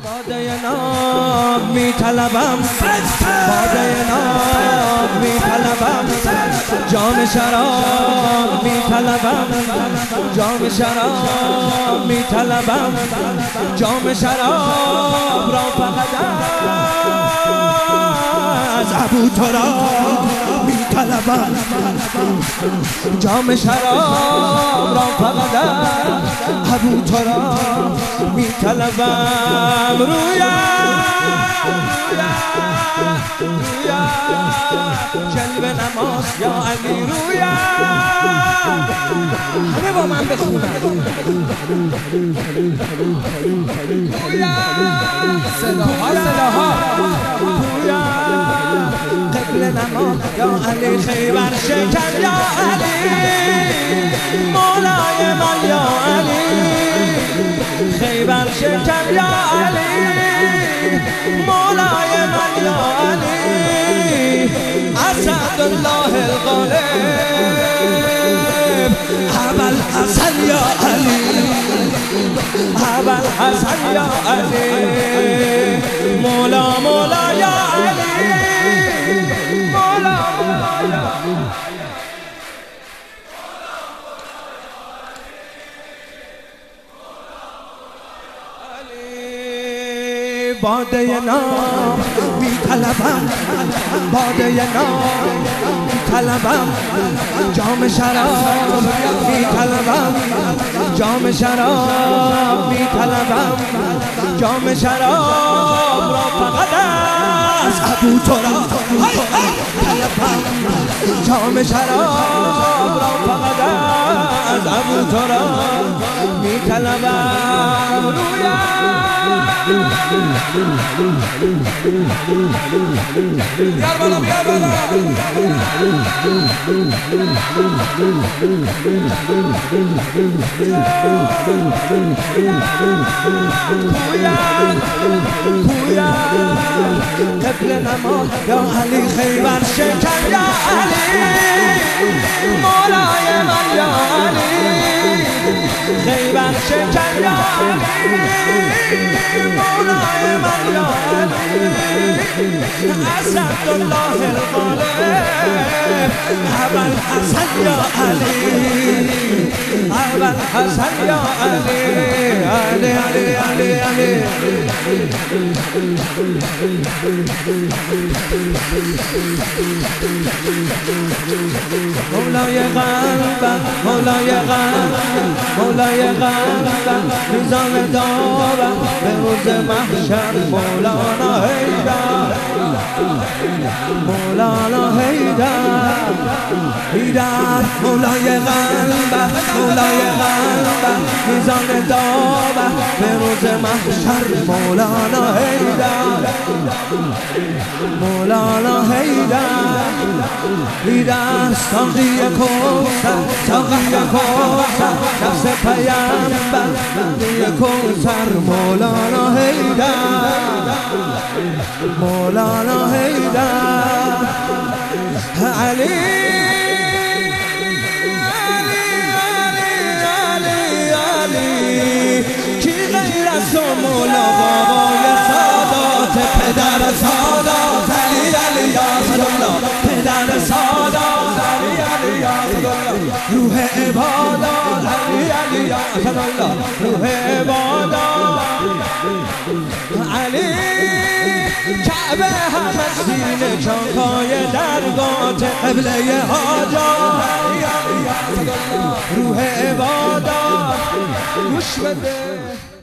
باده ناب می طلبم، باده ناب می طلبم، جام شراب می طلبم، جام شراب می طلبم، جام شراب را فقط از ابوتراب می طلبم، جام شراب را فقط از ابوتراب می طلبم. رویا جلوه نماز یا علی، رویا همه با من بخونن، صداها رویا قبل نماز یا علی، خیبر شکن یا علی، مولای من یا علی، خیبر شکن یا علی، مولای من یا علی، اسد الله الغالب، ابوالحسن یا علی، ابوالحسن یا علی، مولا یا علی، مولا یا باده نام می طلبم، باده نام می طلبم، جام شراب می طلبم، جام شراب می طلبم، جام شراب را فقط از ابوتراب طلبم، جام شراب را فقط از ابوتراب می طلبم. رویا بیار بالا، بیار بالا، پویا قبل نماز یا علی، خیبر شکن یا علی، مولای من یا علی، خیبر شکن یا علی، مولای من یا علی، اسد الله الغالب، ابوالحسن یا علی، ابوالحسن یا علی، علی علی علی علی، مولای قلبم، مولای قلبم، مولای قلبم، میزان دارم به روز محشر، مولانا حیدر، مولانا حیدر، حیدر، مولای قلبم، مولای قلبم، میزان دارم به روز محشر، مولانا حیدر، مولانا حیدر، حیدر، ساقی کوثر، ساقی کوثر، نفس پیامبر، ساقی کوثر، مولانا حیدر، مولانا حیدر، علی مولا بابای سادات، پدر سادات، علی علی یا الله، پدر سادات، علی علی یا الله، روح عبادات، علی علی یا الله، روح عبادات، علی کعبه همه سینه چاکای درگات، قبله حاجات، علی علی یا الله، روح عبادات، گوش بده.